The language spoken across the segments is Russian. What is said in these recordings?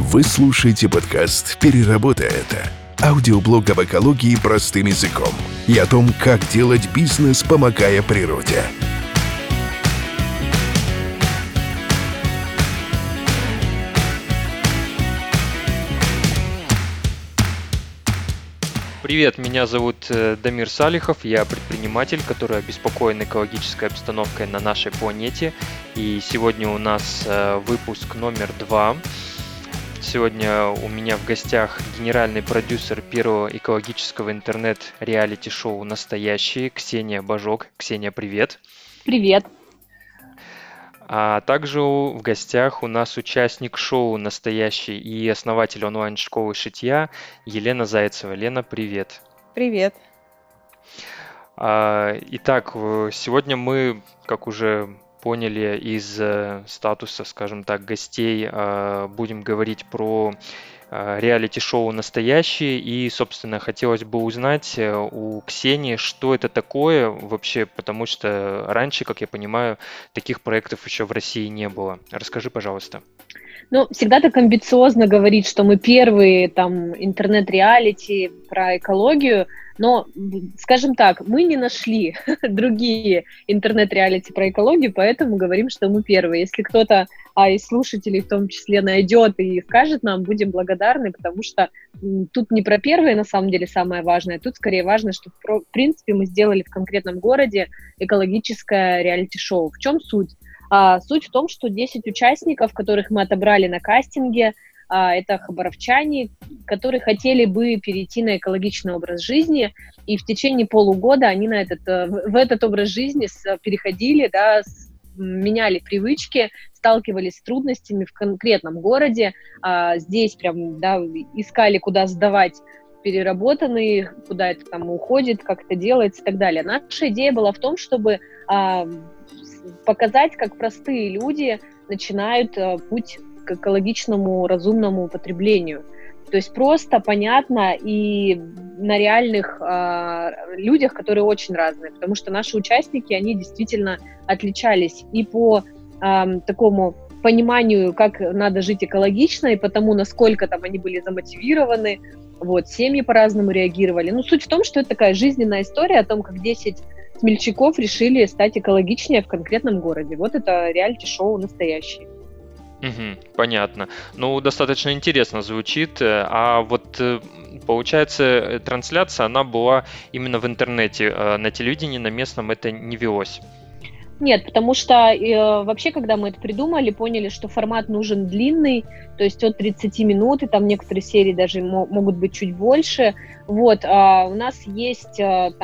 Вы слушаете подкаст «Переработай это». Аудиоблог об экологии простым языком и о том, как делать бизнес, помогая природе. Привет, меня зовут Дамир Салихов, я предприниматель, который обеспокоен экологической обстановкой на нашей планете. И сегодня у нас выпуск номер 2. Сегодня у меня в гостях генеральный продюсер первого экологического интернет-реалити-шоу «Настоящие» Ксения Божок. Ксения, привет. Привет. А также в гостях у нас участник шоу «Настоящий» и основатель онлайн-школы шитья Елена Зайцева. Лена, привет. Привет. Итак, сегодня мы, как уже поняли из статуса, скажем так, гостей, будем говорить про реалити-шоу «Настоящие». И, собственно, хотелось бы узнать у Ксении, что это такое вообще, потому что раньше, как я понимаю, таких проектов еще в России не было. Расскажи, пожалуйста. Ну, всегда так амбициозно говорить, что мы первые там интернет-реалити про экологию, но, скажем так, мы не нашли другие интернет-реалити про экологию, поэтому говорим, что мы первые. Если кто-то из слушателей в том числе найдет и скажет нам, будем благодарны, потому что тут не про первые, на самом деле, самое важное, тут скорее важно, что, в принципе, мы сделали в конкретном городе экологическое реалити-шоу. В чем суть? Суть в том, что 10 участников, которых мы отобрали на кастинге, это хабаровчане, которые хотели бы перейти на экологичный образ жизни, и в течение полугода они в этот образ жизни переходили, меняли привычки, сталкивались с трудностями в конкретном городе, здесь прям искали, куда сдавать переработанные, куда это там уходит, как это делается и так далее. Наша идея была в том, чтобы показать, как простые люди начинают путь к экологичному, разумному потреблению. То есть просто, понятно и на реальных людях, которые очень разные, потому что наши участники, они действительно отличались и по такому пониманию, как надо жить экологично, и по тому, насколько там они были замотивированы, семьи по-разному реагировали. Но суть в том, что это такая жизненная история о том, как 10 смельчаков решили стать экологичнее в конкретном городе. Вот это реалити-шоу «Настоящее». Понятно. Ну, достаточно интересно звучит. А вот, получается, трансляция, она была именно в интернете. На телевидении, на местном это не велось. Нет, потому что вообще, когда мы это придумали, поняли, что формат нужен длинный, то есть от 30 минут, и там некоторые серии даже могут быть чуть больше. У нас есть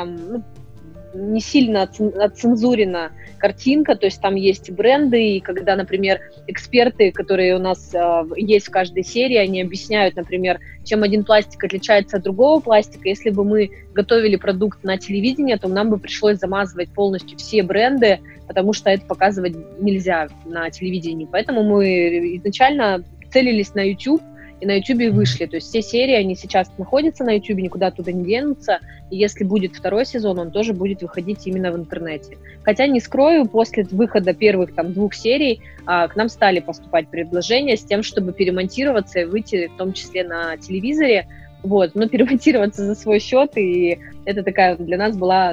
не сильно отцензурена картинка, то есть там есть бренды, и когда, например, эксперты, которые у нас есть в каждой серии, они объясняют, например, чем один пластик отличается от другого пластика. Если бы мы готовили продукт на телевидении, то нам бы пришлось замазывать полностью все бренды, потому что это показывать нельзя на телевидении. Поэтому мы изначально целились на YouTube, и на YouTube вышли. То есть все серии, они сейчас находятся на YouTube, никуда оттуда не денутся. И если будет второй сезон, он тоже будет выходить именно в интернете. Хотя, не скрою, после выхода первых 2 серий к нам стали поступать предложения с тем, чтобы перемонтироваться и выйти в том числе на телевизоре. Но перемонтироваться за свой счет, и это такая для нас была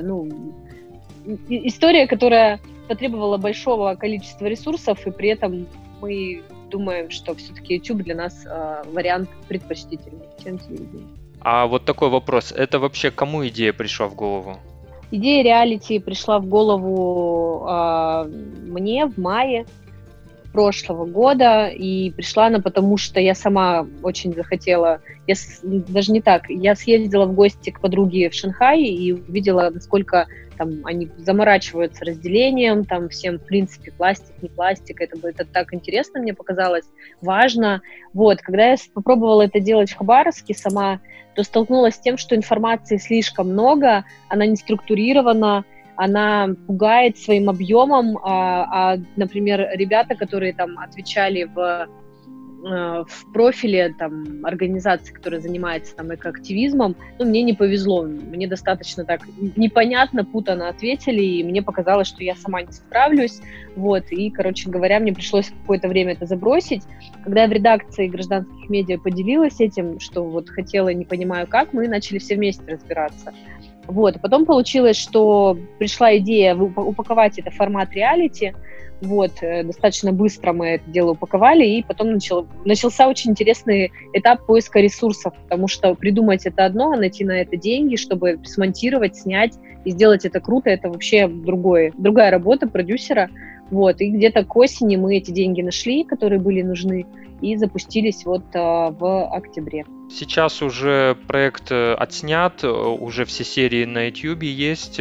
история, которая потребовала большого количества ресурсов, и при этом мы думаем, что все-таки YouTube для нас вариант предпочтительнее, чем телевидение. А вот такой вопрос. Это вообще кому идея пришла в голову? Идея реалити пришла в голову мне в мае прошлого года, и пришла она потому, что я сама очень захотела, я съездила в гости к подруге в Шанхай и увидела, насколько там они заморачиваются разделением, там всем, в принципе, пластик, не пластик, это так интересно, мне показалось, важно. Когда я попробовала это делать в Хабаровске сама, то столкнулась с тем, что информации слишком много, она не структурирована, она пугает своим объемом, например, ребята, которые там отвечали в профиле там организации, которая занимается там экоактивизмом, ну, мне не повезло, мне достаточно так непонятно, путано ответили, и мне показалось, что я сама не справлюсь, вот, и, короче говоря, мне пришлось какое-то время это забросить. Когда я в редакции гражданских медиа поделилась этим, что вот хотела, не понимаю как, мы начали все вместе разбираться. Вот, потом получилось, что пришла идея упаковать это в формат реалити. Вот, достаточно быстро мы это дело упаковали, и потом начался очень интересный этап поиска ресурсов, потому что придумать это одно, а найти на это деньги, чтобы смонтировать, снять и сделать это круто, это вообще другая работа продюсера. Вот, и где-то к осени мы эти деньги нашли, которые были нужны, и запустились вот в октябре. Сейчас уже проект отснят, уже все серии на YouTube есть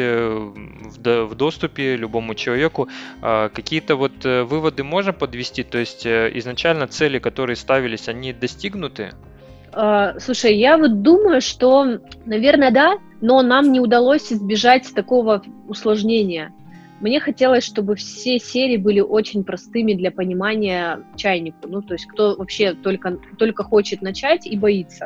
в доступе любому человеку. Какие-то вот выводы можно подвести? То есть изначально цели, которые ставились, они достигнуты? Слушай, я вот думаю, что, наверное, да, но нам не удалось избежать такого усложнения. Мне хотелось, чтобы все серии были очень простыми для понимания чайнику. Ну, то есть кто вообще только хочет начать и боится.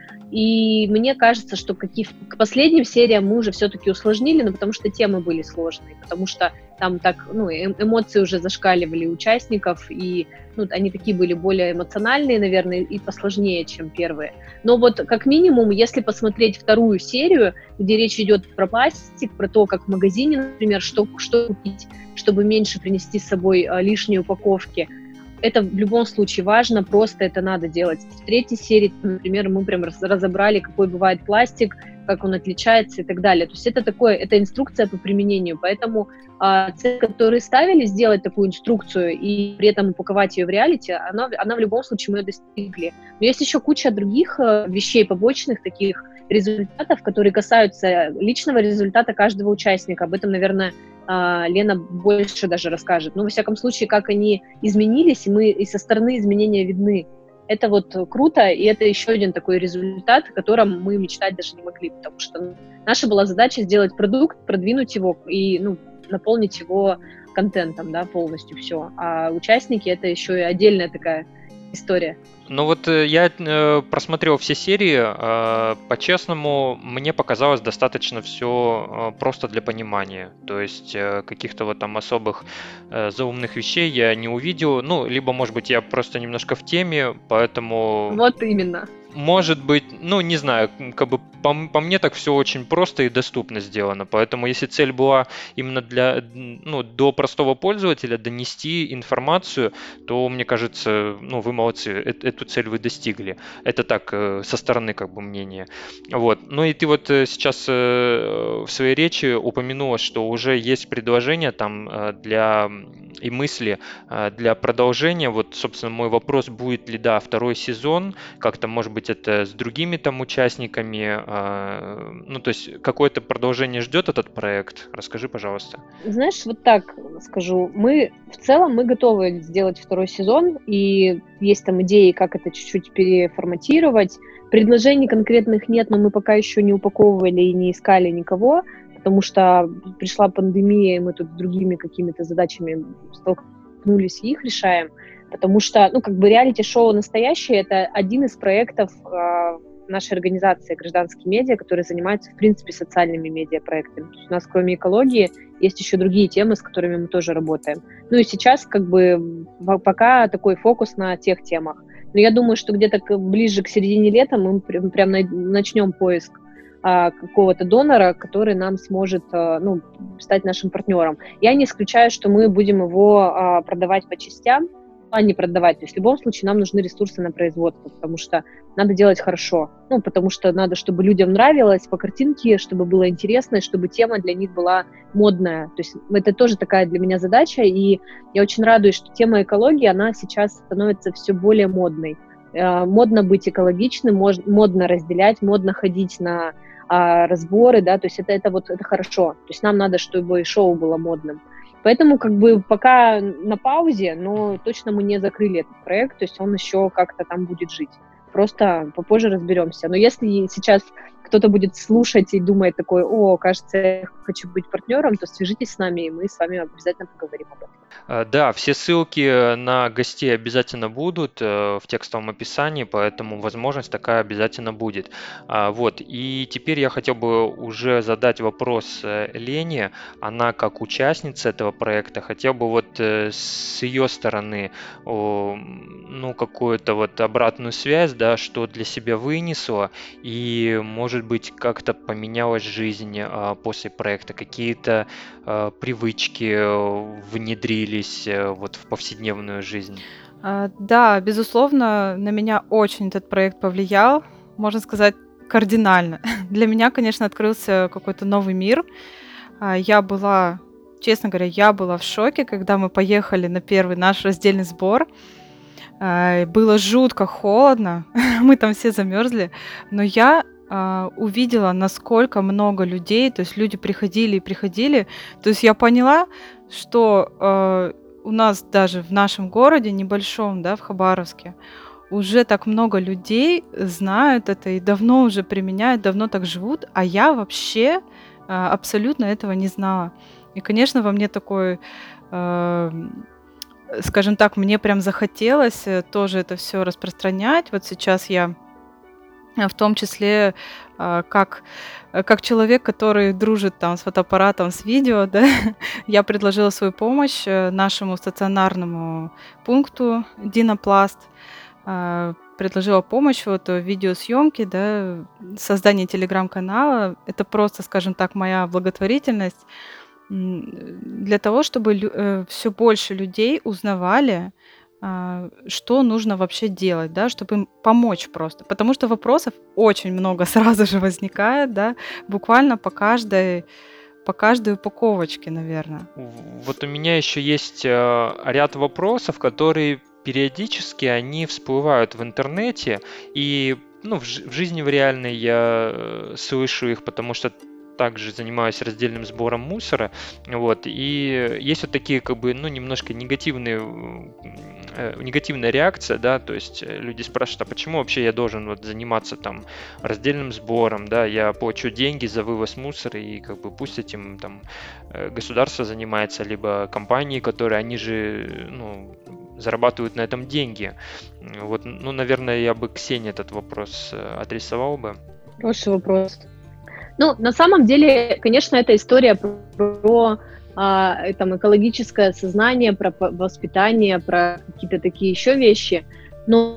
И мне кажется, что к последним сериям мы уже все-таки усложнили, но потому что темы были сложные, потому что там так, эмоции уже зашкаливали у участников, и они такие были более эмоциональные, наверное, и посложнее, чем первые. Но вот как минимум, если посмотреть вторую серию, где речь идет про пластик, про то, как в магазине, например, что купить, чтобы меньше принести с собой лишние упаковки, это в любом случае важно, просто это надо делать. В третьей серии, например, мы прям разобрали, какой бывает пластик, как он отличается и так далее. То есть это инструкция по применению, поэтому цель, которую ставили, сделать такую инструкцию и при этом упаковать ее в реалити, она в любом случае мы ее достигли. Но есть еще куча других вещей побочных, таких результатов, которые касаются личного результата каждого участника. Об этом, наверное, Лена больше даже расскажет. Но, во всяком случае, как они изменились, и со стороны изменения видны. Это вот круто, и это еще один такой результат, о котором мы мечтать даже не могли, потому что наша была задача сделать продукт, продвинуть его и наполнить его контентом, да, полностью все. А участники — это еще и отдельная такая история. Ну вот я просмотрел все серии, по-честному, мне показалось достаточно все просто для понимания, то есть каких-то вот там особых заумных вещей я не увидел, либо, может быть, я просто немножко в теме, поэтому... Вот именно. Может быть, не знаю, как бы по мне так все очень просто и доступно сделано, поэтому если цель была именно до простого пользователя донести информацию, то, мне кажется, вы молодцы, эту цель вы достигли. Это так, со стороны как бы мнения. Вот. Ну и ты вот сейчас в своей речи упомянула, что уже есть предложения там и мысли для продолжения. Вот, собственно, мой вопрос, будет ли, второй сезон, как-то, может быть, это с другими там участниками, то есть какое-то продолжение ждет этот проект? Расскажи, пожалуйста. Знаешь, вот так скажу, в целом мы готовы сделать второй сезон, и есть там идеи, как это чуть-чуть переформатировать. Предложений конкретных нет, но мы пока еще не упаковывали и не искали никого, потому что пришла пандемия, и мы тут с другими какими-то задачами столкнулись и их решаем. Потому что, реалити-шоу «Настоящее» — это один из проектов нашей организации «Гражданские медиа», который занимается, в принципе, социальными медиапроектами. То есть у нас, кроме экологии, есть еще другие темы, с которыми мы тоже работаем. И сейчас, пока такой фокус на тех темах. Но я думаю, что где-то ближе к середине лета мы прям начнем поиск какого-то донора, который нам сможет стать нашим партнером. Я не исключаю, что мы будем его продавать по частям, не продавать. То есть в любом случае нам нужны ресурсы на производство, потому что надо делать хорошо. Потому что надо, чтобы людям нравилось по картинке, чтобы было интересно, и чтобы тема для них была модная. То есть это тоже такая для меня задача, и я очень радуюсь, что тема экологии, она сейчас становится все более модной. Модно быть экологичным, модно разделять, модно ходить на разборы, да, то есть это хорошо. То есть нам надо, чтобы и шоу было модным. Поэтому пока на паузе, но точно мы не закрыли этот проект, то есть он еще как-то там будет жить. Просто попозже разберемся. Но если сейчас кто-то будет слушать и думает такой: о, кажется, я хочу быть партнером, то свяжитесь с нами, и мы с вами обязательно поговорим об этом. Да, все ссылки на гостей обязательно будут в текстовом описании, поэтому возможность такая обязательно будет. Вот, и теперь я хотел бы уже задать вопрос Лене. Она как участница этого проекта, хотел бы вот с ее стороны, ну, какую-то вот обратную связь, да, что для себя вынесла, и, может быть, как-то поменялась жизнь после проекта, какие-то привычки внедрились вот в повседневную жизнь? Да, безусловно, на меня очень этот проект повлиял, можно сказать, кардинально. Для меня, конечно, открылся какой-то новый мир. Честно говоря, я была в шоке, когда мы поехали на первый наш раздельный сбор. Было жутко холодно, мы там все замерзли, но я увидела, насколько много людей, то есть люди приходили и приходили. То есть я поняла, что у нас даже в нашем городе небольшом, да, в Хабаровске, уже так много людей знают это и давно уже применяют, давно так живут, а я вообще абсолютно этого не знала. И, конечно, во мне такой, скажем так, мне прям захотелось тоже это все распространять. Вот сейчас я в том числе как человек, который дружит там с фотоаппаратом, с видео, да, я предложила свою помощь нашему стационарному пункту Динопласт, предложила помощь вот в видеосъемке, да, создании телеграм-канала. Это просто, скажем так, моя благотворительность для того, чтобы все больше людей узнавали, что нужно вообще делать, да, чтобы им помочь просто. Потому что вопросов очень много сразу же возникает, да, буквально по каждой упаковочке, наверное. Вот у меня еще есть ряд вопросов, которые периодически они всплывают в интернете, и ну, в жизни в реальной я слышу их, потому что также занимаюсь раздельным сбором мусора, вот, и есть вот такие, как бы, ну, немножко негативная реакция, да, то есть люди спрашивают, а почему вообще я должен вот заниматься там раздельным сбором, да, я плачу деньги за вывоз мусора, и как бы пусть этим там государство занимается, либо компании, которые, они же, ну, зарабатывают на этом деньги. Вот, ну, наверное, я бы Ксении этот вопрос адресовал бы. Хороший вопрос. Ну, на самом деле, конечно, это история про там, экологическое сознание, про воспитание, про какие-то такие еще вещи. Но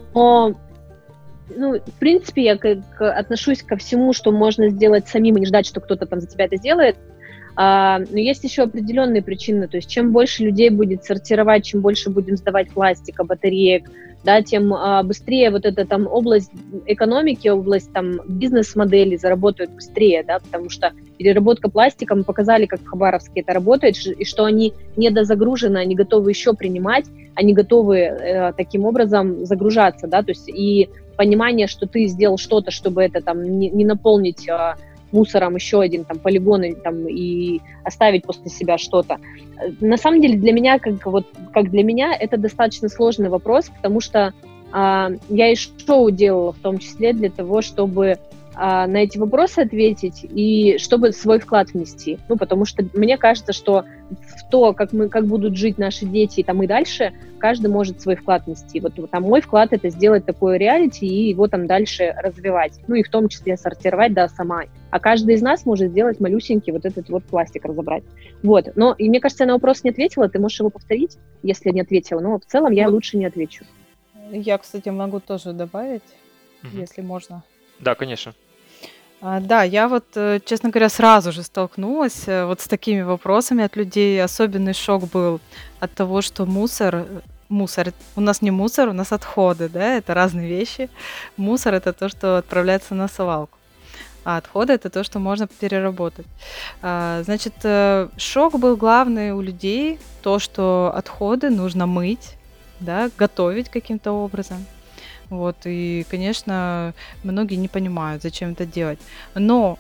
ну, в принципе, я отношусь ко всему, что можно сделать самим, и не ждать, что кто-то там за тебя это сделает. Но есть еще определенные причины. То есть чем больше людей будет сортировать, чем больше будем сдавать пластика, батареек, да, тем быстрее вот эта там область экономики, область там бизнес-модели заработают быстрее, да, потому что переработка пластика, мы показали, как в Хабаровске это работает, и что они недозагружены, они готовы еще принимать, они готовы таким образом загружаться, да, то есть и понимание, что ты сделал что-то, чтобы это там не наполнить мусором еще один там полигон и оставить после себя что-то. На самом деле для меня, как для меня, это достаточно сложный вопрос, потому что я и шоу делала в том числе для того, чтобы на эти вопросы ответить и чтобы свой вклад внести. Ну, потому что мне кажется, что в то, как будут жить наши дети там и дальше, каждый может свой вклад внести. Вот там мой вклад — это сделать такое реалити и его там дальше развивать. Ну, и в том числе сортировать, да, сама. А каждый из нас может сделать малюсенький вот этот вот пластик разобрать. Вот. Но, и мне кажется, я на вопрос не ответила. Ты можешь его повторить, если не ответила. Но в целом я лучше не отвечу. Я, кстати, могу тоже добавить, если можно. Да, конечно. Да, я вот, честно говоря, сразу же столкнулась вот с такими вопросами от людей. Особенный шок был от того, что мусор, у нас не мусор, у нас отходы, да, это разные вещи. Мусор — это то, что отправляется на свалку, а отходы — это то, что можно переработать. Значит, шок был главный у людей, то, что отходы нужно мыть, да, готовить каким-то образом. Вот, и, конечно, многие не понимают, зачем это делать. Но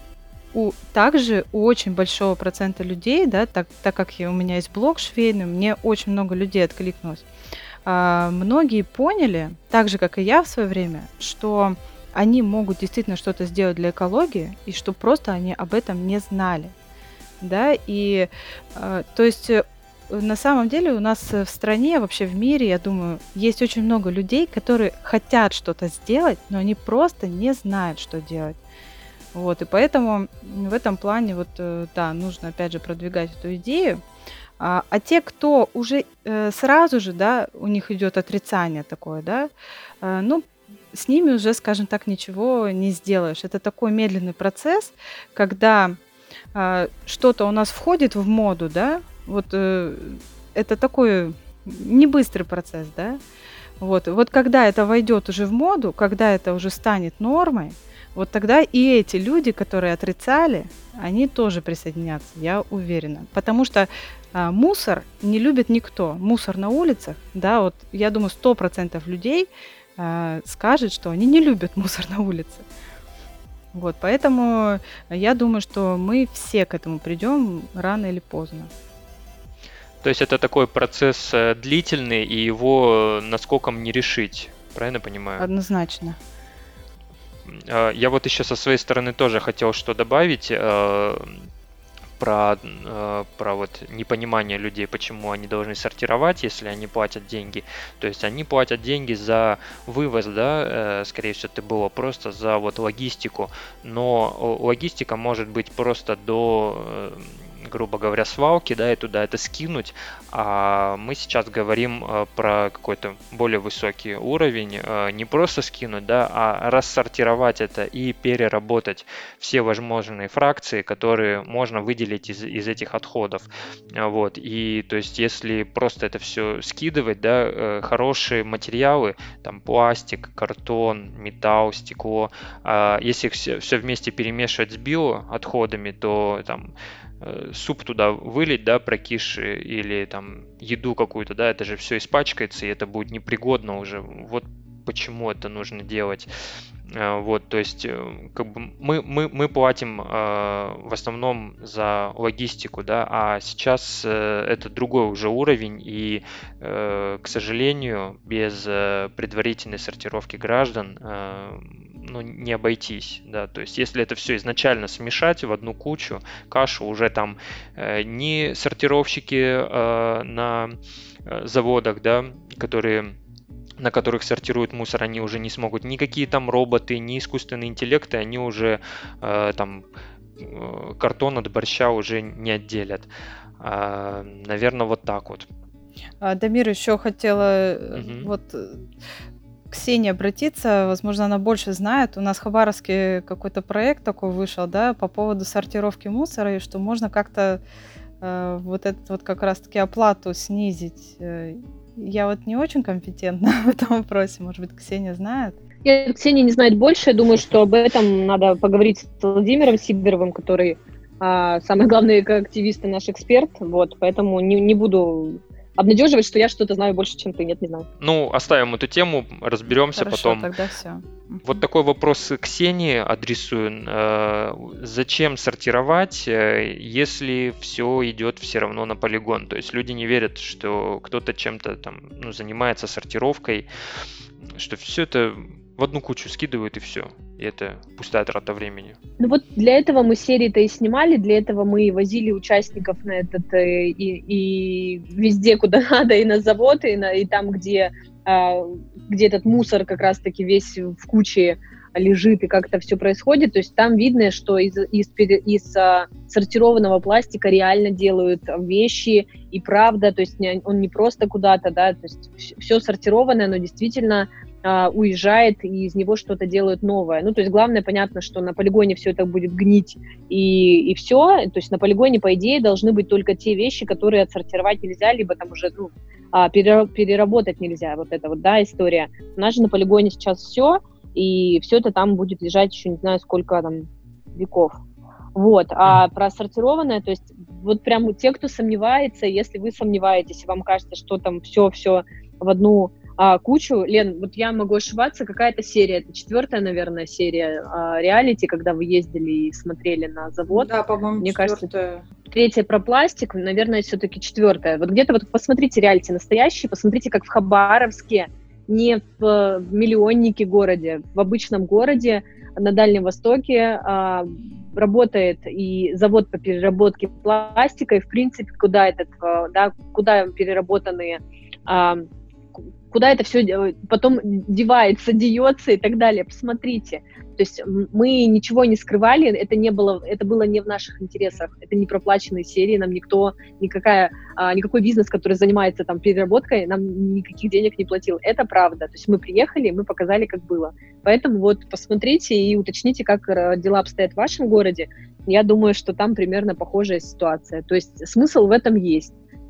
также у очень большого процента людей, да, так как у меня есть блог швейный, мне очень много людей откликнулось. Многие поняли, так же, как и я в свое время, что они могут действительно что-то сделать для экологии, и что просто они об этом не знали. Да, и то есть на самом деле у нас в стране, вообще в мире, я думаю, есть очень много людей, которые хотят что-то сделать, но они просто не знают, что делать. Вот, и поэтому в этом плане вот, да, нужно опять же продвигать эту идею. А те, кто уже сразу же, да, у них идет отрицание такое, да, ну, с ними уже, скажем так, ничего не сделаешь. Это такой медленный процесс, когда что-то у нас входит в моду, да, вот это такой не быстрый процесс, да. Вот когда это войдет уже в моду, когда это уже станет нормой, вот тогда и эти люди, которые отрицали, они тоже присоединятся, я уверена. Потому что мусор не любит никто. Мусор на улицах, да, вот я думаю, 100% людей скажет, что они не любят мусор на улице. Вот, поэтому я думаю, что мы все к этому придем рано или поздно. То есть это такой процесс длительный, и его наскоком не решить, правильно понимаю? Однозначно. Я вот еще со своей стороны тоже хотел что добавить про вот непонимание людей, почему они должны сортировать, если они платят деньги. То есть они платят деньги за вывоз, да, скорее всего, это было просто за вот логистику, но логистика может быть просто до, грубо говоря, свалки, да, и туда это скинуть, а мы сейчас говорим про какой-то более высокий уровень, не просто скинуть, да, а рассортировать это и переработать все возможные фракции, которые можно выделить из этих отходов, вот, и то есть если просто это все скидывать, да, хорошие материалы, там пластик, картон, металл, стекло, если их все вместе перемешивать с биоотходами, то там суп туда вылить, да, прокисший, или там еду какую-то, да, это же все испачкается, и это будет непригодно уже. Вот почему это нужно делать. Вот, то есть, как бы мы платим в основном за логистику, да, а сейчас это другой уже уровень, и, к сожалению, без предварительной сортировки граждан, ну, не обойтись, да, то есть, если это все изначально смешать в одну кучу, кашу, уже там не сортировщики на заводах, да, на которых сортируют мусор, они уже не смогут. Никакие там роботы, ни искусственные интеллекты, они уже там картон от борща уже не отделят. Наверное, вот так вот. Дамир, еще хотела вот к Ксении обратиться, возможно, она больше знает. У нас в Хабаровске какой-то проект такой вышел, да, по поводу сортировки мусора, и что можно как-то вот этот вот как раз-таки оплату снизить. Я вот не очень компетентна в этом вопросе, может быть, Ксения знает? Ксения не знает больше, я думаю, что об этом надо поговорить с Владимиром Сидоровым, который самый главный активист и наш эксперт, вот, поэтому не буду обнадеживать, что я что-то знаю больше, чем ты, нет, не знаю. Ну, оставим эту тему, разберемся потом. Тогда все. Вот такой вопрос Ксении адресую. Зачем сортировать, если все идет все равно на полигон? То есть люди не верят, что кто-то чем-то там, занимается сортировкой, что все это в одну кучу скидывают и все. И это пустая трата времени. Ну вот для этого мы серии-то и снимали, для этого мы возили участников на этот и везде, куда надо, и на завод, и там, где этот мусор как раз-таки весь в куче лежит и как это все происходит. То есть там видно, что из сортированного пластика реально делают вещи, и правда, то есть он не просто куда-то, да, то есть все сортированное, но действительно уезжает, и из него что-то делают новое. Ну, то есть главное, понятно, что на полигоне все это будет гнить, и все. То есть на полигоне, по идее, должны быть только те вещи, которые отсортировать нельзя, либо там уже переработать нельзя. Вот это вот, да, история. У нас же на полигоне сейчас все, и все это там будет лежать еще не знаю сколько там веков. Вот. А про сортированное, то есть вот прям те, кто сомневается, если вы сомневаетесь, и вам кажется, что там все в одну кучу. Лен, вот я могу ошибаться, какая-то серия, это 4-я, наверное, серия реалити, когда вы ездили и смотрели на завод. Да, по-моему, мне 4-я. Кажется, 3-я про пластик, наверное, все-таки 4-я. Вот где-то вот посмотрите реалити настоящие, посмотрите, как в Хабаровске не в миллионнике городе, в обычном городе на Дальнем Востоке работает и завод по переработке пластика, и, в принципе, куда переработанные, куда это все потом девается, деется и так далее. Посмотрите. То есть мы ничего не скрывали, это было не в наших интересах, это не проплаченные серии, нам никакой бизнес, который занимается там переработкой, нам никаких денег не платил. Это правда. То есть мы приехали, мы показали, как было. Поэтому вот посмотрите и уточните, как дела обстоят в вашем городе. Я думаю, что там примерно похожая ситуация. То есть смысл в этом есть.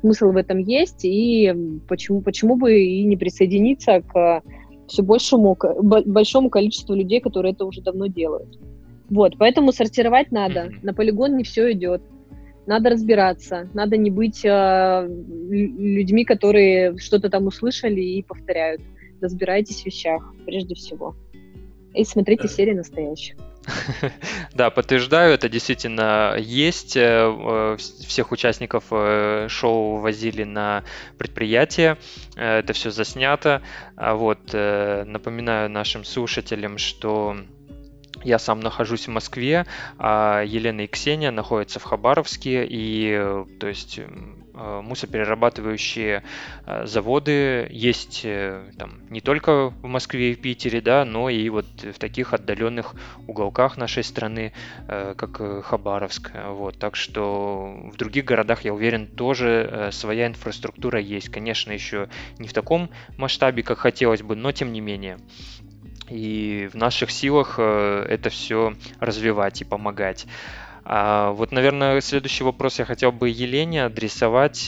И почему бы и не присоединиться к все большому количеству людей, которые это уже давно делают. Вот, поэтому сортировать надо. На полигон не все идет. Надо разбираться. Надо не быть людьми, которые что-то там услышали и повторяют. Разбирайтесь в вещах, прежде всего. И смотрите серии настоящих. Да, подтверждаю, это действительно есть. Всех участников шоу возили на предприятие, это все заснято. Вот, напоминаю нашим слушателям, что я сам нахожусь в Москве, а Елена и Ксения находятся в Хабаровске, и то есть мусоперерабатывающие заводы есть там не только в Москве и в Питере, да, но и вот в таких отдаленных уголках нашей страны, как Хабаровск. Вот, так что в других городах, я уверен, тоже своя инфраструктура есть. Конечно, еще не в таком масштабе, как хотелось бы, но тем не менее. И в наших силах это все развивать и помогать. Вот, наверное, следующий вопрос я хотел бы Елене адресовать.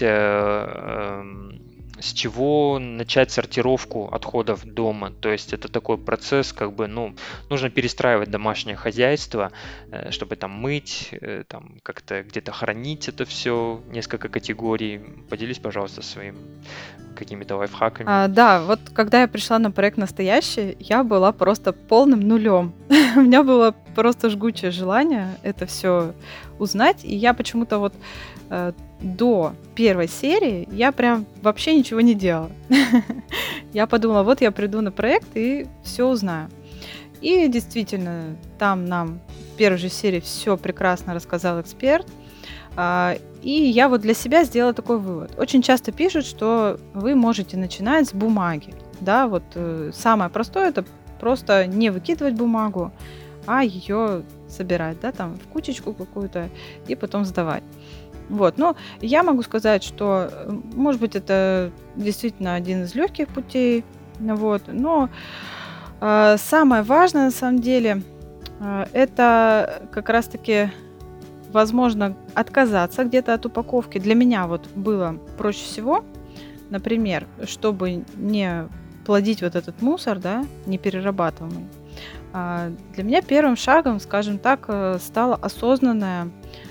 С чего начать сортировку отходов дома? То есть это такой процесс, нужно перестраивать домашнее хозяйство, чтобы там мыть, там как-то где-то хранить это все, несколько категорий. Поделись, пожалуйста, своим какими-то лайфхаками. Да, вот когда я пришла на проект «Настоящий», я была просто полным нулем. У меня было просто жгучее желание это все узнать, и я почему-то вот до первой серии я прям вообще ничего не делала. Я подумала, вот я приду на проект и все узнаю. И действительно, там нам в первой же серии все прекрасно рассказал эксперт. И я вот для себя сделала такой вывод. Очень часто пишут, что вы можете начинать с бумаги. Да, вот самое простое — это просто не выкидывать бумагу, а ее собирать, да, там в кучечку какую-то и потом сдавать. Вот, но я могу сказать, что, может быть, это действительно один из легких путей, вот, но самое важное на самом деле это как раз-таки возможно отказаться где-то от упаковки. Для меня вот было проще всего, например, чтобы не плодить вот этот мусор, да, неперерабатываемый. Для меня первым шагом, скажем так, стало осознанный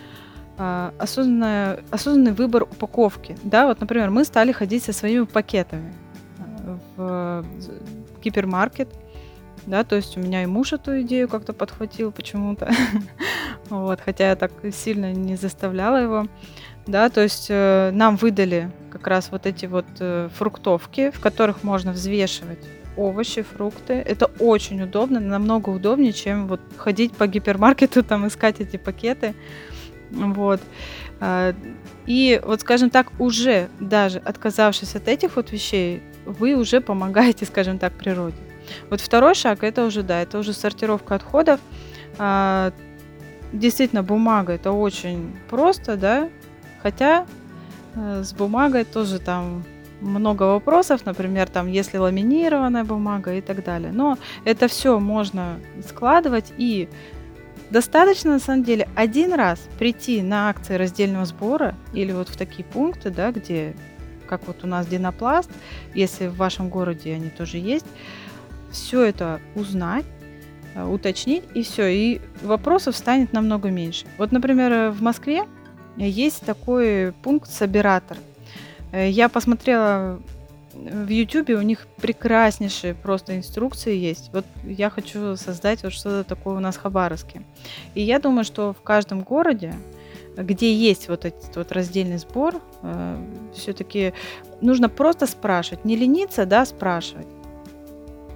выбор упаковки. Да, вот, например, мы стали ходить со своими пакетами в гипермаркет. Да, то есть у меня и муж эту идею как-то подхватил почему-то. Вот, хотя я так сильно не заставляла его. Да, то есть нам выдали как раз вот эти вот фруктовки, в которых можно взвешивать овощи, фрукты. Это очень удобно, намного удобнее, чем вот ходить по гипермаркету, там искать эти пакеты. Вот. И вот, скажем так, уже даже отказавшись от этих вот вещей, вы уже помогаете, скажем так, природе. Вот второй шаг — это уже сортировка отходов. Действительно, бумага — это очень просто, да, хотя с бумагой тоже там много вопросов, например, там, если ламинированная бумага и так далее. Но это все можно складывать, и достаточно, на самом деле, один раз прийти на акции раздельного сбора или вот в такие пункты, да, где, как вот у нас Динопласт, если в вашем городе они тоже есть, все это узнать, уточнить, и все, и вопросов станет намного меньше. Вот, например, в Москве есть такой пункт «Собиратор». Я посмотрела в Ютубе, у них прекраснейшие просто инструкции есть. Вот я хочу создать вот что-то такое у нас в Хабаровске. И я думаю, что в каждом городе, где есть вот этот вот раздельный сбор, все-таки нужно просто спрашивать, не лениться, да, спрашивать.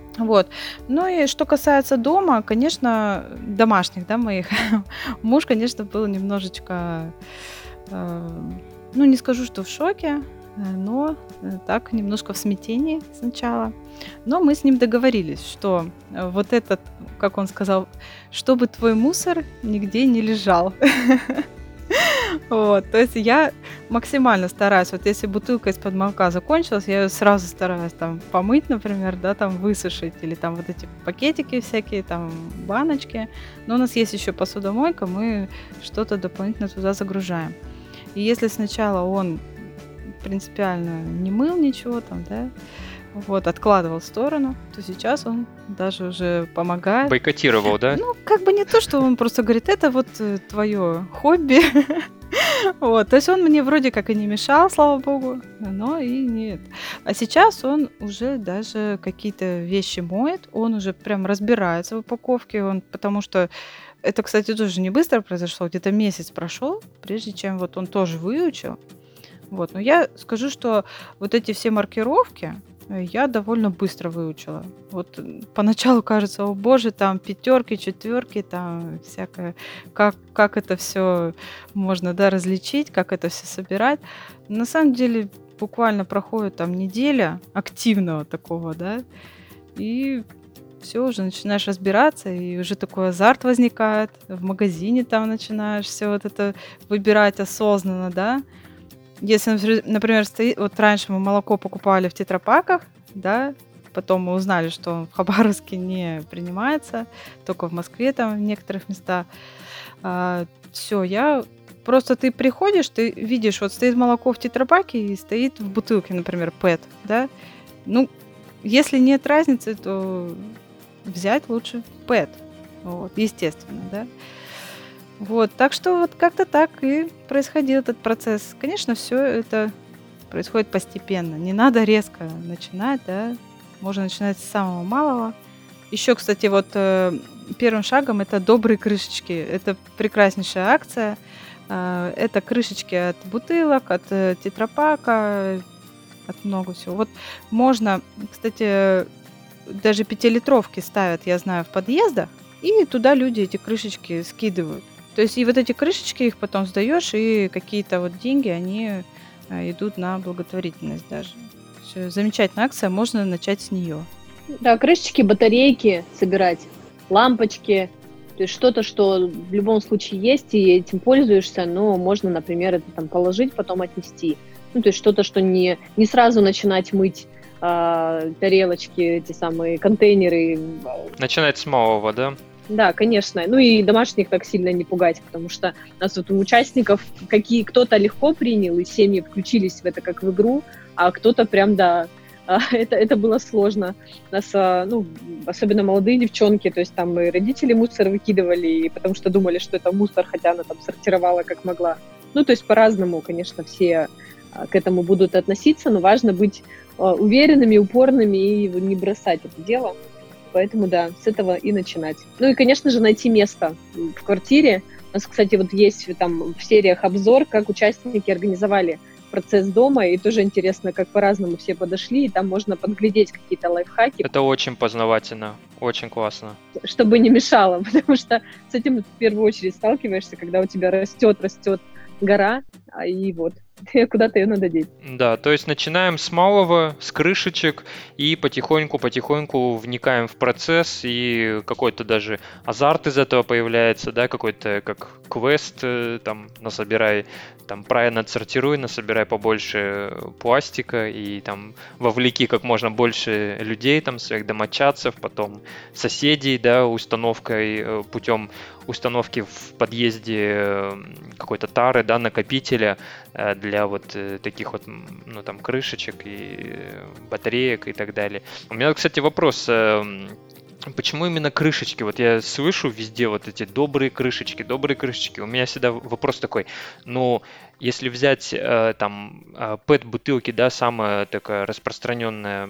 Вот. Ну и что касается дома, конечно, домашних, да, моих, муж, конечно, был немножечко, э, ну, не скажу, что в шоке, но так, немножко в смятении сначала. Но мы с ним договорились, что вот этот, как он сказал, чтобы твой мусор нигде не лежал. Вот, то есть я максимально стараюсь, вот если бутылка из-под молока закончилась, я ее сразу стараюсь там помыть, например, да, там высушить, или там вот эти пакетики всякие, там баночки. Но у нас есть еще посудомойка, мы что-то дополнительно туда загружаем. И если сначала он принципиально не мыл ничего там, да, вот, откладывал в сторону, то сейчас он даже уже помогает. Бойкотировал, да? Ну, как бы не то, что он просто говорит, это вот твое хобби. Вот, то есть он мне вроде как и не мешал, слава богу, но и нет. А сейчас он уже даже какие-то вещи моет, он уже прям разбирается в упаковке, потому что это, кстати, тоже не быстро произошло, где-то месяц прошел, прежде чем вот он тоже выучил. Вот, но я скажу, что вот эти все маркировки я довольно быстро выучила. Вот поначалу кажется, о боже, там пятерки, четверки, там всякое, как это все можно, да, различить, как это все собирать. На самом деле буквально проходит там неделя активного такого, да, и все, уже начинаешь разбираться, и уже такой азарт возникает. В магазине там начинаешь все вот это выбирать осознанно, да. Если, например, стоит, вот раньше мы молоко покупали в тетрапаках, да, потом мы узнали, что он в Хабаровске не принимается, только в Москве там в некоторых местах. Все, просто ты приходишь, ты видишь, вот стоит молоко в тетрапаке и стоит в бутылке, например, PET, да. Ну, если нет разницы, то взять лучше PET, вот, естественно, да. Вот, так что вот как-то так и происходил этот процесс. Конечно, все это происходит постепенно. Не надо резко начинать, да. Можно начинать с самого малого. Еще, кстати, вот первым шагом это добрые крышечки. Это прекраснейшая акция. Это крышечки от бутылок, от тетрапака, от много всего. Вот можно, кстати, даже 5-литровки ставят, я знаю, в подъездах, и туда люди эти крышечки скидывают. То есть и вот эти крышечки, их потом сдаешь, и какие-то вот деньги, они идут на благотворительность даже. Всё, замечательная акция, можно начать с нее. Да, крышечки, батарейки собирать, лампочки, то есть что-то, что в любом случае есть, и этим пользуешься, но можно, например, это там положить, потом отнести. Ну, то есть что-то, что не сразу начинать мыть тарелочки, эти самые контейнеры. Начинать с малого, да? Да, конечно. Ну и домашних так сильно не пугать, потому что у нас вот у участников кто-то легко принял, и семьи включились в это как в игру, а кто-то прям, да, это было сложно. У нас, ну, особенно молодые девчонки, то есть там и родители мусор выкидывали, потому что думали, что это мусор, хотя она там сортировала как могла. Ну, то есть по-разному, конечно, все к этому будут относиться, но важно быть уверенными, упорными и не бросать это дело. Поэтому, да, с этого и начинать. Ну и, конечно же, найти место в квартире. У нас, кстати, вот есть там в сериях обзор, как участники организовали процесс дома, и тоже интересно, как по-разному все подошли, и там можно подглядеть какие-то лайфхаки. Это очень познавательно, очень классно. Чтобы не мешало, потому что с этим в первую очередь сталкиваешься, когда у тебя растет гора, и вот куда-то ее надо деть. Да, то есть начинаем с малого, с крышечек, и потихоньку вникаем в процесс, и какой-то даже азарт из этого появляется, да, какой-то как квест, там, насобирай, там, правильно отсортируй, насобирай побольше пластика, и там вовлеки как можно больше людей, там, своих домочадцев, потом соседей, да, установкой, путем установки в подъезде какой-то тары, да, накопителя для вот таких вот, ну, там, крышечек и батареек и так далее. У меня, кстати, вопрос. Почему именно крышечки? Вот я слышу везде вот эти добрые крышечки. У меня всегда вопрос такой, ну, если взять там PET-бутылки, да, самая такая распространенная,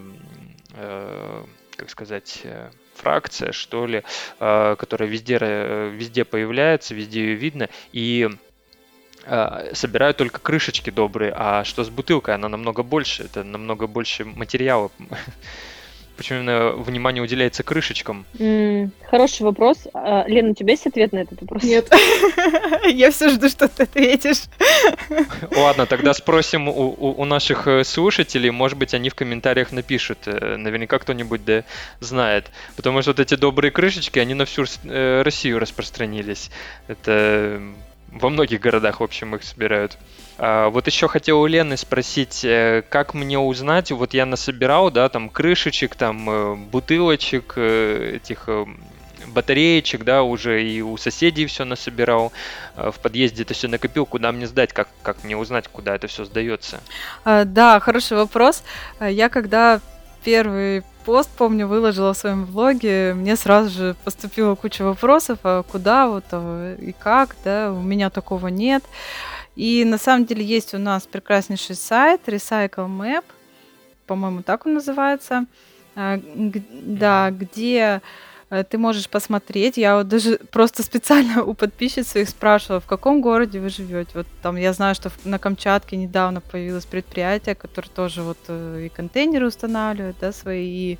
как сказать, фракция, что ли, которая везде появляется, везде ее видно, и собирают только крышечки добрые, а что с бутылкой? Она намного больше, это намного больше материала. почему именно внимание уделяется крышечкам? Хороший вопрос. Лена, у тебя есть ответ на этот вопрос? Нет. Я все жду, что ты ответишь. Ладно, тогда спросим у наших слушателей, может быть, они в комментариях напишут. Наверняка кто-нибудь да знает. Потому что вот эти добрые крышечки, они на всю Россию распространились. Это во многих городах, в общем, их собирают. Вот еще хотел у Лены спросить, как мне узнать, вот я насобирал, да, там крышечек, там бутылочек, этих батареечек, да, уже и у соседей все насобирал, в подъезде это все накопил, куда мне сдать, как мне узнать, куда это все сдается? Да, хороший вопрос. Я когда первый пост, помню, выложила в своем блоге, мне сразу же поступила куча вопросов, а куда вот и как, да, у меня такого нет. И на самом деле есть у нас прекраснейший сайт Recycle Map, по-моему, так он называется, да, где ты можешь посмотреть. Я вот даже просто специально у подписчиц своих спрашивала, в каком городе вы живете. Вот там я знаю, что на Камчатке недавно появилось предприятие, которое тоже вот и контейнеры устанавливает, да, свои, и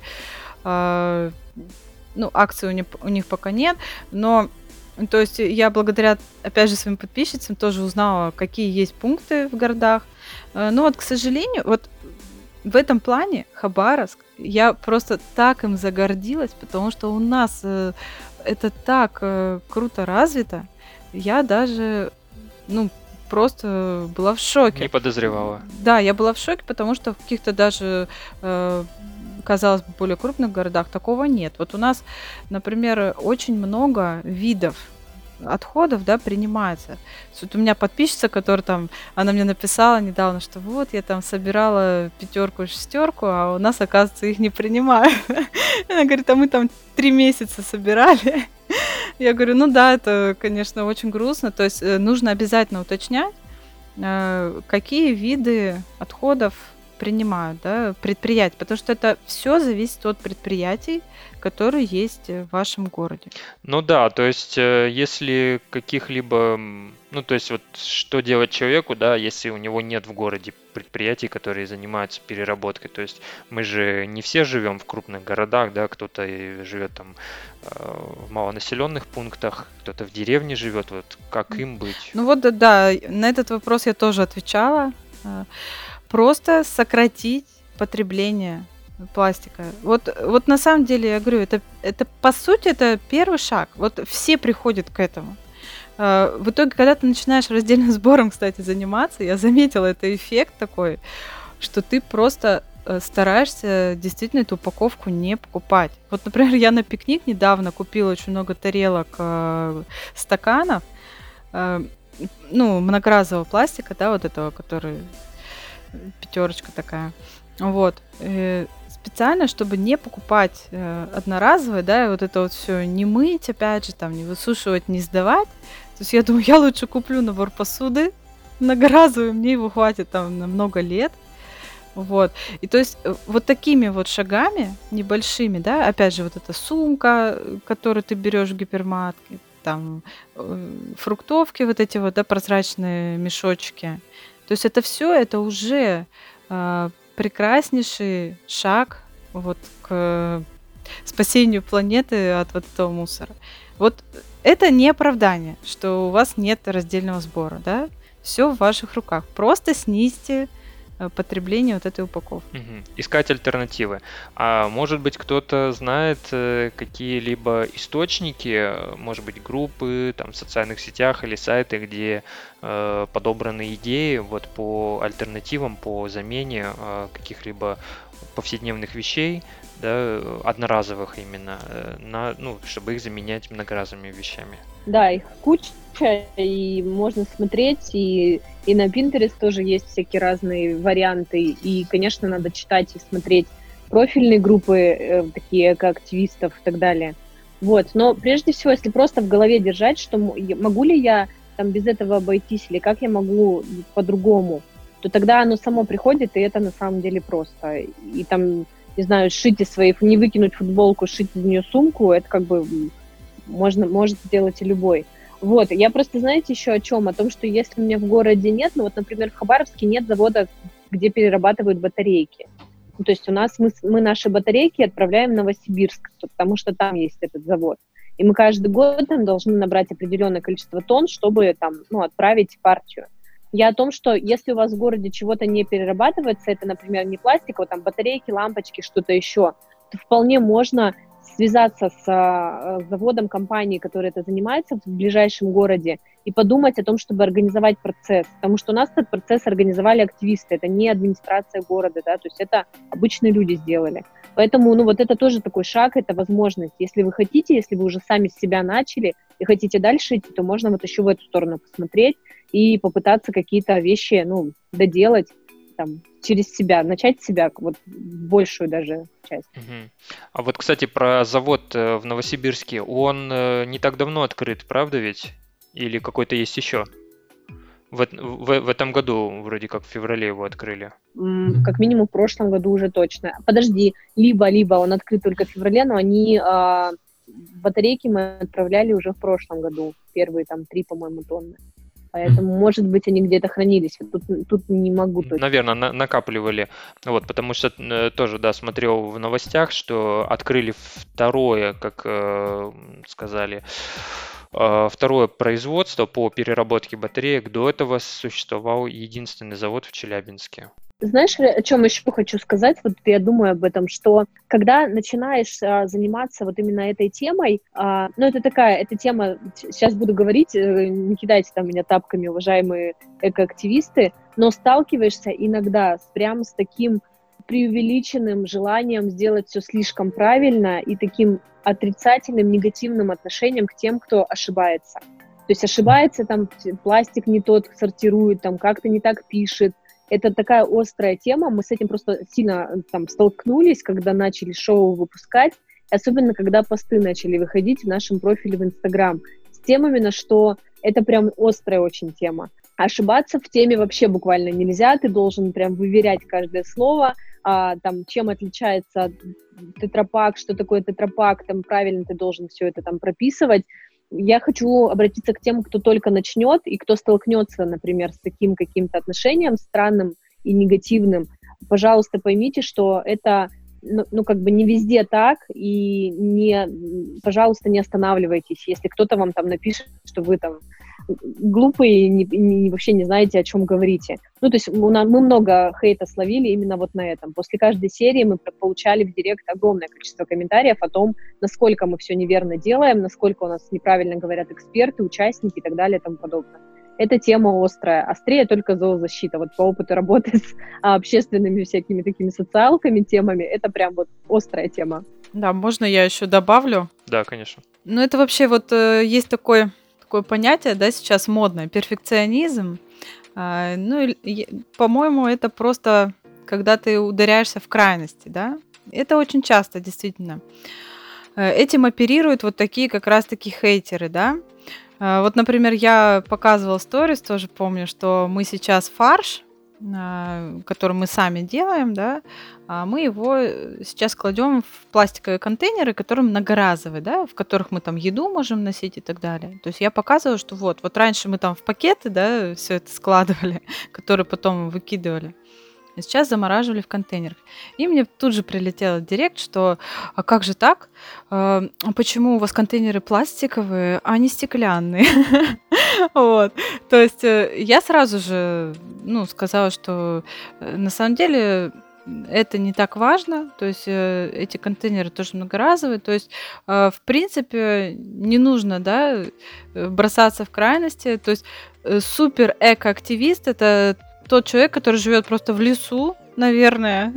акций у них пока нет, но то есть я благодаря, опять же, своим подписчицам тоже узнала, какие есть пункты в городах. Но вот, к сожалению, вот в этом плане Хабаровск, я просто так им загордилась, потому что у нас это так круто развито. Я даже, просто была в шоке. Не подозревала. Да, я была в шоке, потому что в каких-то даже, казалось бы, более крупных городах такого нет. Вот у нас, например, очень много видов отходов, да, принимается. Вот у меня подписчица, которая там, она мне написала недавно, что вот я там собирала 5 и 6, а у нас, оказывается, их не принимают. Она говорит, а мы там 3 месяца собирали. Я говорю, ну да, это, конечно, очень грустно. То есть нужно обязательно уточнять, какие виды отходов принимают, да, предприятия, потому что это все зависит от предприятий, которые есть в вашем городе. Ну да, то есть если каких-либо, то есть вот что делать человеку, да, если у него нет в городе предприятий, которые занимаются переработкой, то есть мы же не все живем в крупных городах, да, кто-то живет там в малонаселенных пунктах, кто-то в деревне живет, вот как им быть? Ну вот да, на этот вопрос я тоже отвечала. Просто сократить потребление пластика. Вот на самом деле, я говорю, это по сути, это первый шаг. Вот все приходят к этому. В итоге, когда ты начинаешь раздельным сбором, кстати, заниматься, я заметила, это эффект такой, что ты просто стараешься действительно эту упаковку не покупать. Вот, например, я на пикник недавно купила очень много тарелок, стаканов, многоразового пластика, да, вот этого, который 5 такая. Вот. Специально, чтобы не покупать одноразовые, да, и вот это вот все не мыть, опять же, там, не высушивать, не сдавать. То есть я думаю, я лучше куплю набор посуды многоразовый, мне его хватит там на много лет. Вот. И то есть вот такими вот шагами небольшими, да, опять же, вот эта сумка, которую ты берешь в гипермаркете, там фруктовки вот эти вот, да, прозрачные мешочки. То есть это все, это уже прекраснейший шаг вот к спасению планеты от вот этого мусора. Вот это не оправдание, что у вас нет раздельного сбора, да? Все в ваших руках. Просто снизьте потребление вот этой упаковки. Искать альтернативы. А может быть, кто-то знает какие-либо источники, может быть, группы там, в социальных сетях или сайты, где подобраны идеи вот, по альтернативам, по замене каких-либо повседневных вещей, да, одноразовых именно, чтобы их заменять многоразовыми вещами. Да, их куча, и можно смотреть, и на Pinterest тоже есть всякие разные варианты, и, конечно, надо читать и смотреть профильные группы, такие как активистов и так далее. Вот, но прежде всего, если просто в голове держать, что могу ли я там без этого обойтись, или как я могу по-другому, то тогда оно само приходит, и это на самом деле просто. И там, не знаю, сшить из своих, не выкинуть футболку, сшить из нее сумку, это как бы может сделать и любой. Вот, я просто, знаете, еще о чем? О том, что если у меня в городе нет, вот, например, в Хабаровске нет завода, где перерабатывают батарейки. Ну, то есть у нас мы наши батарейки отправляем в Новосибирск, потому что там есть этот завод. И мы каждый год там должны набрать определенное количество тонн, чтобы там, отправить партию. Я о том, что если у вас в городе чего-то не перерабатывается, это, например, не пластик, а вот там батарейки, лампочки, что-то еще, то вполне можно связаться с заводом компании, которая это занимается в ближайшем городе, и подумать о том, чтобы организовать процесс. Потому что у нас этот процесс организовали активисты, это не администрация города, да, то есть это обычные люди сделали. Поэтому, вот это тоже такой шаг, это возможность. Если вы хотите, если вы уже сами с себя начали и хотите дальше идти, то можно вот еще в эту сторону посмотреть и попытаться какие-то вещи, доделать там через себя, начать с себя, вот большую даже часть. А вот, кстати, про завод в Новосибирске, он не так давно открыт, правда ведь? Или какой-то есть еще? В этом году, вроде как в феврале его открыли. Как минимум в прошлом году уже точно. Подожди, либо он открыт только в феврале, но они батарейки мы отправляли уже в прошлом году, первые там 3, по-моему, тонны. Поэтому, может быть, они где-то хранились. Тут не могу точно. Наверное, накапливали. Вот, потому что тоже, да, смотрел в новостях, что открыли второе, как сказали, второе производство по переработке батареек. До этого существовал единственный завод в Челябинске. Знаешь, о чем еще хочу сказать? Вот я думаю об этом, что когда начинаешь заниматься вот именно этой темой, эта тема, сейчас буду говорить, не кидайте там меня тапками, уважаемые экоактивисты, но сталкиваешься иногда прям с таким преувеличенным желанием сделать все слишком правильно и таким отрицательным, негативным отношением к тем, кто ошибается. То есть ошибается, там пластик не тот сортирует, там как-то не так пишет. Это такая острая тема, мы с этим просто сильно там столкнулись, когда начали шоу выпускать, особенно когда посты начали выходить в нашем профиле в Инстаграм, с тем именно, что это прям острая очень тема. Ошибаться в теме вообще буквально нельзя, ты должен прям выверять каждое слово, там, чем отличается тетрапак, что такое тетрапак, там правильно ты должен все это там прописывать. Я хочу обратиться к тем, кто только начнет и кто столкнется, например, с таким каким-то отношением странным и негативным. Пожалуйста, поймите, что это, не везде так, и пожалуйста, не останавливайтесь, если кто-то вам там напишет, что вы там глупые и вообще не знаете, о чем говорите. То есть мы много хейта словили именно вот на этом. После каждой серии мы получали в директ огромное количество комментариев о том, насколько мы все неверно делаем, насколько у нас неправильно говорят эксперты, участники и так далее и тому подобное. Эта тема острая. Острее только зоозащита. Вот по опыту работы с общественными всякими такими социалками, темами, это прям вот острая тема. Да, можно я еще добавлю? Да, конечно. Это вообще вот есть такое понятие, да, сейчас модное, перфекционизм. По-моему, это просто, когда ты ударяешься в крайности, да. Это очень часто, действительно. Этим оперируют вот такие как раз-таки хейтеры, да. Вот, например, я показывала сторис, тоже помню, что мы сейчас фарш, который мы сами делаем, да, мы его сейчас кладем в пластиковые контейнеры, которые многоразовые, да, в которых мы там еду можем носить и так далее. То есть я показываю, что вот раньше мы там в пакеты, да, все это складывали, которые потом выкидывали. А сейчас замораживали в контейнерах. И мне тут же прилетело директ, что а как же так? Почему у вас контейнеры пластиковые, а не стеклянные? Вот. То есть я сразу же сказала, что на самом деле это не так важно. То есть эти контейнеры тоже многоразовые. То есть в принципе не нужно, да, бросаться в крайности. То есть супер экоактивист — это тот человек, который живет просто в лесу, наверное,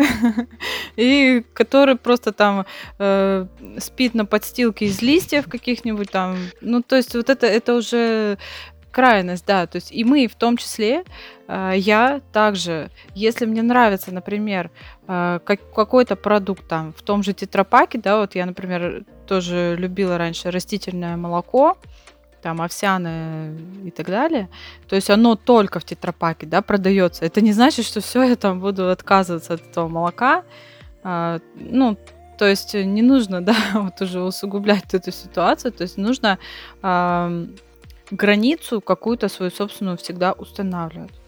и который просто там спит на подстилке из листьев каких-нибудь там. То есть вот это уже крайность, да. То есть и мы в том числе, я также, если мне нравится, например, какой-то продукт там в том же тетрапаке, да, вот я, например, тоже любила раньше растительное молоко, там овсяное и так далее, то есть оно только в тетрапаке, да, продается. Это не значит, что все, я там буду отказываться от этого молока. То есть не нужно, да, вот уже усугублять эту ситуацию, то есть нужно границу какую-то свою собственную всегда устанавливать.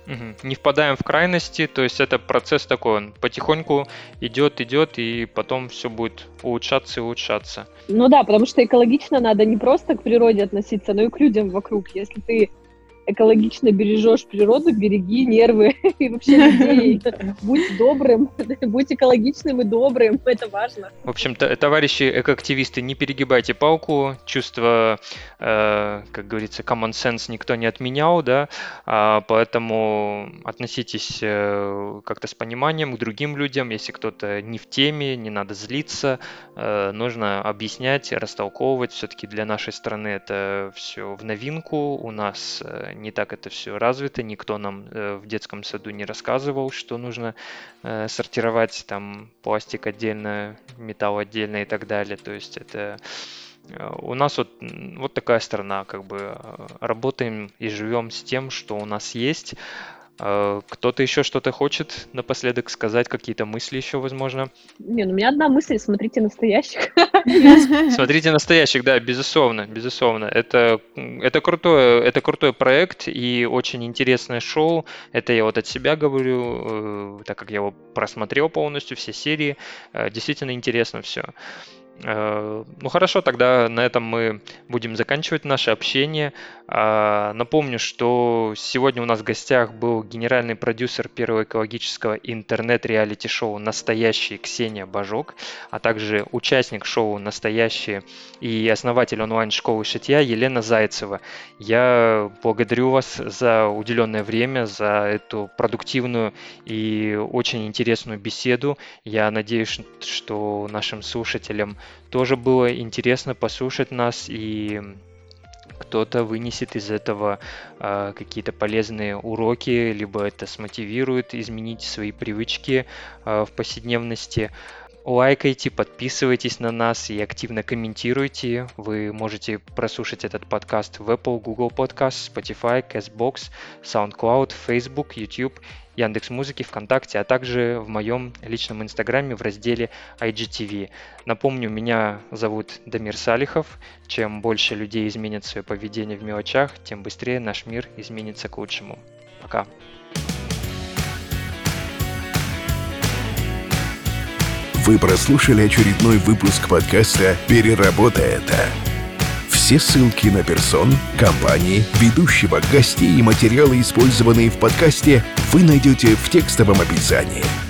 Не впадаем в крайности, то есть это процесс такой, он потихоньку идет, и потом все будет улучшаться и улучшаться. Ну да, потому что экологично надо не просто к природе относиться, но и к людям вокруг. Если ты экологично бережешь природу, береги нервы и вообще людей. Будь добрым, будь экологичным и добрым, это важно. В общем-то, товарищи экоактивисты, не перегибайте палку, чувство, как говорится, common sense никто не отменял, да, поэтому относитесь как-то с пониманием к другим людям, если кто-то не в теме, не надо злиться, нужно объяснять, растолковывать, все-таки для нашей страны это все в новинку, у нас не так это все развито, никто нам в детском саду не рассказывал, что нужно сортировать там пластик отдельно, металл отдельно и так далее. То есть это у нас вот такая страна, как бы работаем и живем с тем, что у нас есть. Кто-то еще что-то хочет напоследок сказать, какие-то мысли еще, возможно? Не, ну у меня одна мысль, смотрите настоящих. Смотрите настоящих, да, безусловно, безусловно. Это крутой проект и очень интересное шоу. Это я вот от себя говорю, так как я его просмотрел полностью, все серии. Действительно интересно все. Ну хорошо, тогда на этом мы будем заканчивать наше общение. Напомню, что сегодня у нас в гостях был генеральный продюсер первого экологического интернет-реалити-шоу «Настоящий» Ксения Божок, а также участник шоу «Настоящие» и основатель онлайн-школы шитья Елена Зайцева. Я благодарю вас за уделенное время, за эту продуктивную и очень интересную беседу. Я надеюсь, что нашим слушателям тоже было интересно послушать нас, и кто-то вынесет из этого какие-то полезные уроки, либо это смотивирует изменить свои привычки в повседневности. Лайкайте, подписывайтесь на нас и активно комментируйте. Вы можете прослушать этот подкаст в Apple, Google Podcast, Spotify, CastBox, SoundCloud, Facebook, YouTube, Яндекс.Музыки, ВКонтакте, а также в моем личном инстаграме в разделе IGTV. Напомню, меня зовут Дамир Салихов. Чем больше людей изменят свое поведение в мелочах, тем быстрее наш мир изменится к лучшему. Пока. Вы прослушали очередной выпуск подкаста «Переработай это». Все ссылки на персон, компании, ведущего, гостей и материалы, использованные в подкасте, вы найдете в текстовом описании.